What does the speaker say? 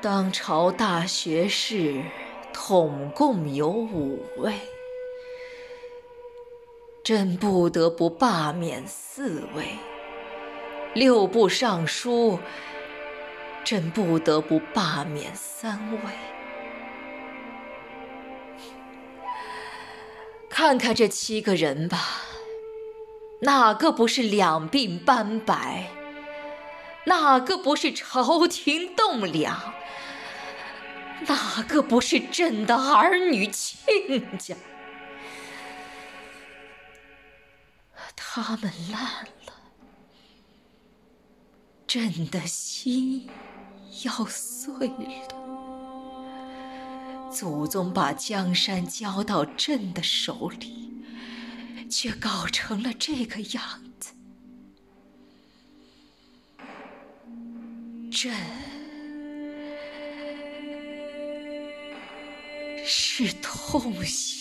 当朝大学士统共有5位，朕不得不罢免4位；6部尚书，朕不得不罢免3位。看看这7个人吧，哪个不是两鬓斑白？哪个不是朝廷栋梁？哪个不是朕的儿女亲家？他们烂了，朕的心要碎了。祖宗把江山交到朕的手里，却搞成了这个样子。朕是痛心。